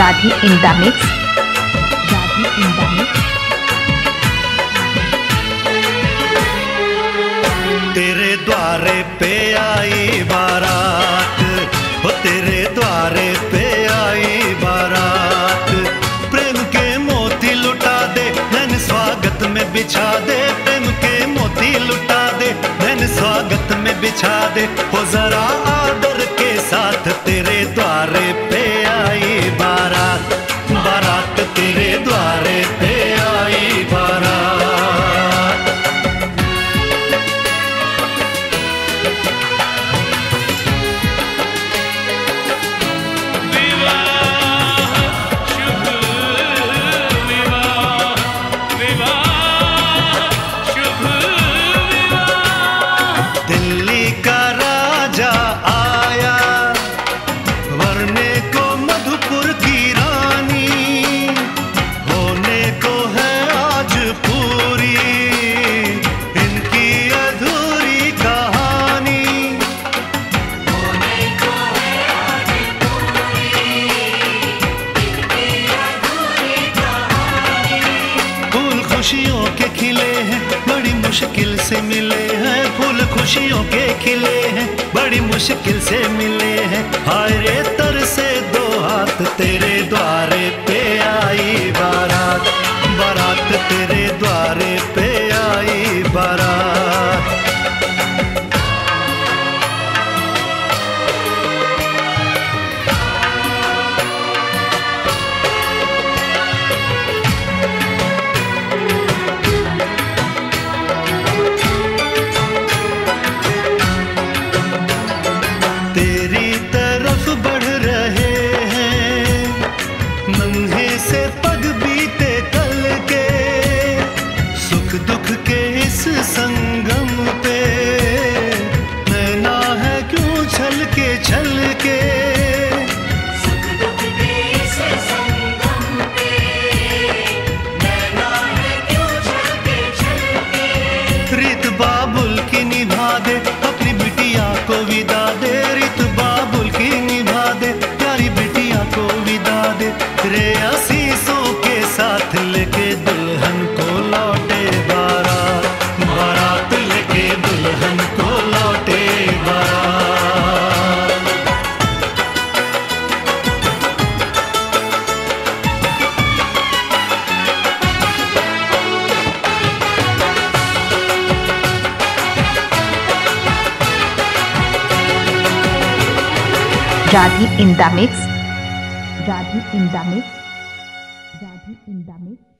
Radhi in the mix. Radhi in the mix. तेरे द्वारे पे आई बारात, हो तेरे द्वारे पे आई बारात। प्रेम के मोती लुटा दे, धन स्वागत में बिछा दे। प्रेम के मोती लुटा दे, धन स्वागत में बिछा दे। हो जरा आदर के साथ तेरे द्वारे पे आई बारात, बारात तेरे द्वारे पे आई बारात। खुशियों के खिले हैं, बड़ी मुश्किल से मिले हैं। फूल खुशियों के खिले हैं, बड़ी मुश्किल से मिले हैं। हाय रे तरसे दो हाथ, तेरे द्वारे पे आई बारात, बारात तेरे द्वारे पे आई बारात। तेरी तरफ बढ़ रहे हैं नन्हे से पग बीते कल के, सुख दुख के इस संगम पे नैना है क्यों छल के छल के। सुख दुख के इस संगम पे नैना है क्यों छल के। रीत बाबुल की निभा दे, अपनी बिटिया को विदा दे। रीत बाबुल की निभा दे, प्यारी बिटिया को विदा दे। रे आशीषों के साथ लेके दुल्हन को लौटे बारात, बारात लेके दुल्हन को लौटे बारात। Radhi in the mix. Radhi in the mix. Radhi in the mix.